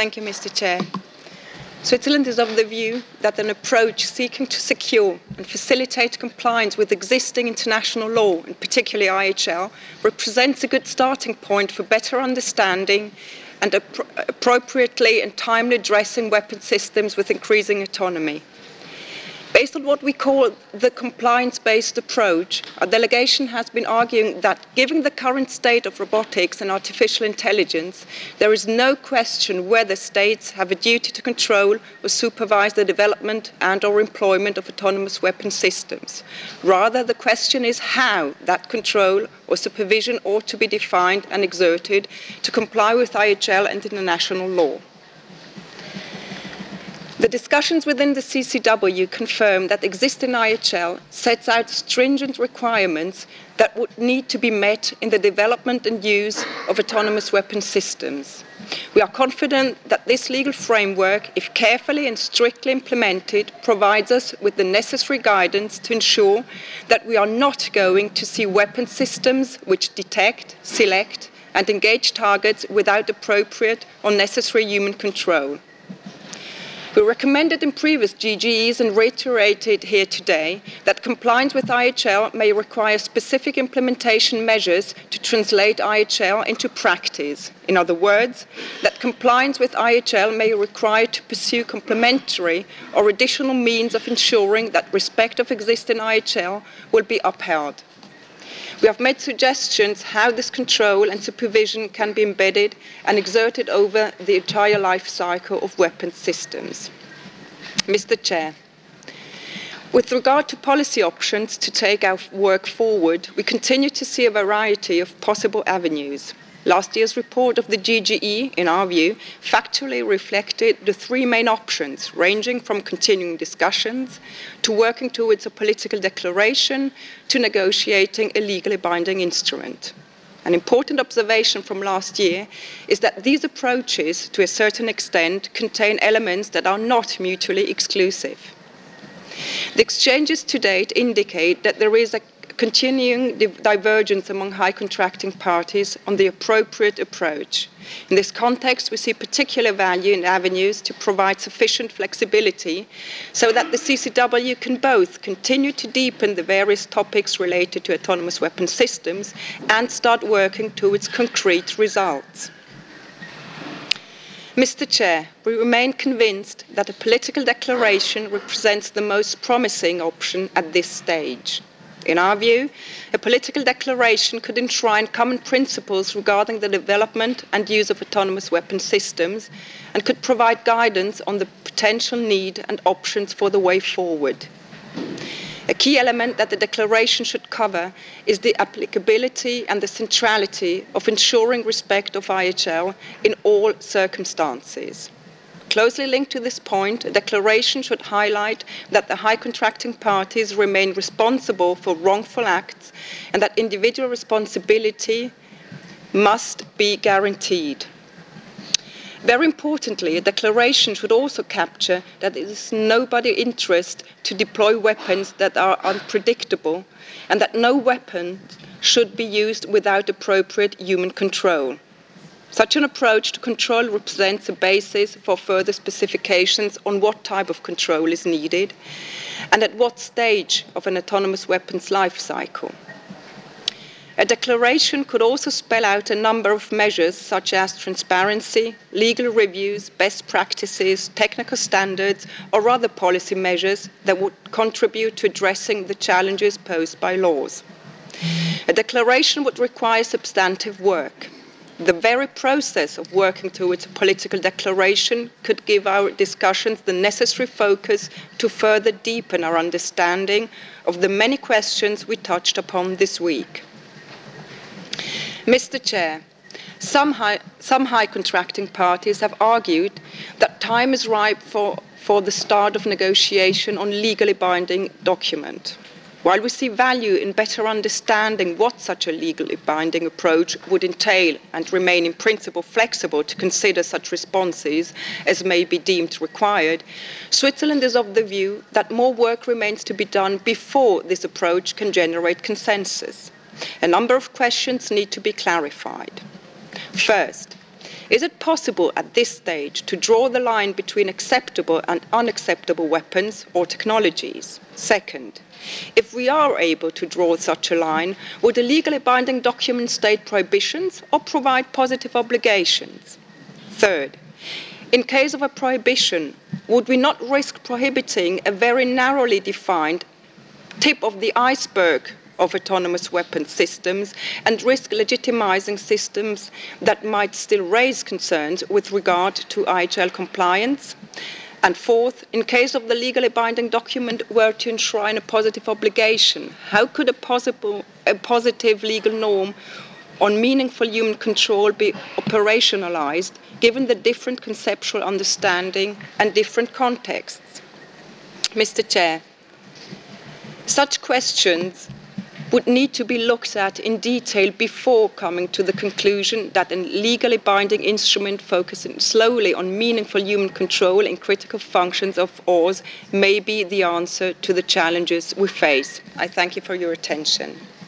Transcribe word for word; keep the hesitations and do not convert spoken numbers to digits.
Thank you, Mister Chair. Switzerland is of the view that an approach seeking to secure and facilitate compliance with existing international law, and particularly I H L, represents a good starting point for better understanding and ap- appropriately and timely addressing weapon systems with increasing autonomy. Based on what we call the compliance-based approach, our delegation has been arguing that given the current state of robotics and artificial intelligence, there is no question whether states have a duty to control or supervise the development and or employment of autonomous weapon systems. Rather, the question is how that control or supervision ought to be defined and exerted to comply with I H L and international law. The discussions within the C C W confirm that existing I H L sets out stringent requirements that would need to be met in the development and use of autonomous weapon systems. We are confident that this legal framework, if carefully and strictly implemented, provides us with the necessary guidance to ensure that we are not going to see weapon systems which detect, select, and engage targets without appropriate or necessary human control. We recommended in previous G G Es and reiterated here today that compliance with I H L may require specific implementation measures to translate I H L into practice. In other words, that compliance with I H L may require to pursue complementary or additional means of ensuring that respect of existing I H L will be upheld. We have made suggestions how this control and supervision can be embedded and exerted over the entire life cycle of weapons systems. Mister Chair, with regard to policy options to take our work forward, we continue to see a variety of possible avenues. Last year's report of the G G E, in our view, factually reflected the three main options, ranging from continuing discussions to working towards a political declaration to negotiating a legally binding instrument. An important observation from last year is that these approaches, to a certain extent, contain elements that are not mutually exclusive. The exchanges to date indicate that there is a continuing divergence among high contracting parties on the appropriate approach. In this context, we see particular value in avenues to provide sufficient flexibility so that the C C W can both continue to deepen the various topics related to autonomous weapon systems and start working towards concrete results. Mister Chair, we remain convinced that a political declaration represents the most promising option at this stage. In our view, a political declaration could enshrine common principles regarding the development and use of autonomous weapon systems and could provide guidance on the potential need and options for the way forward. A key element that the declaration should cover is the applicability and the centrality of ensuring respect of I H L in all circumstances. Closely linked to this point, a declaration should highlight that the high contracting parties remain responsible for wrongful acts and that individual responsibility must be guaranteed. Very importantly, a declaration should also capture that it is in nobody's interest to deploy weapons that are unpredictable and that no weapon should be used without appropriate human control. Such an approach to control represents a basis for further specifications on what type of control is needed and at what stage of an autonomous weapons life cycle. A declaration could also spell out a number of measures such as transparency, legal reviews, best practices, technical standards, or other policy measures that would contribute to addressing the challenges posed by laws. A declaration would require substantive work. The very process of working towards a political declaration could give our discussions the necessary focus to further deepen our understanding of the many questions we touched upon this week. Mister Chair, some high, some high contracting parties have argued that time is ripe for, for the start of negotiation on legally binding document. While we see value in better understanding what such a legally binding approach would entail and remain in principle flexible to consider such responses as may be deemed required, Switzerland is of the view that more work remains to be done before this approach can generate consensus. A number of questions need to be clarified. First, Is it possible at this stage to draw the line between acceptable and unacceptable weapons or technologies? Second, if we are able to draw such a line, would a legally binding document state prohibitions or provide positive obligations? Third, in case of a prohibition, would we not risk prohibiting a very narrowly defined tip of the iceberg of autonomous weapons systems and risk legitimizing systems that might still raise concerns with regard to I H L compliance? And fourth, in case of the legally binding document were to enshrine a positive obligation, how could a, possible, a positive legal norm on meaningful human control be operationalized given the different conceptual understanding and different contexts? Mister Chair, such questions would need to be looked at in detail before coming to the conclusion that a legally binding instrument focusing solely on meaningful human control in critical functions of ours may be the answer to the challenges we face. I thank you for your attention.